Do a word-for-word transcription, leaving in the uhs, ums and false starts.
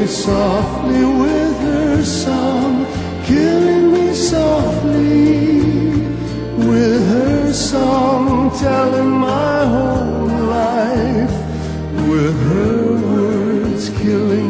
softly with her song, killing me softly with her song, telling my whole life with her words, killing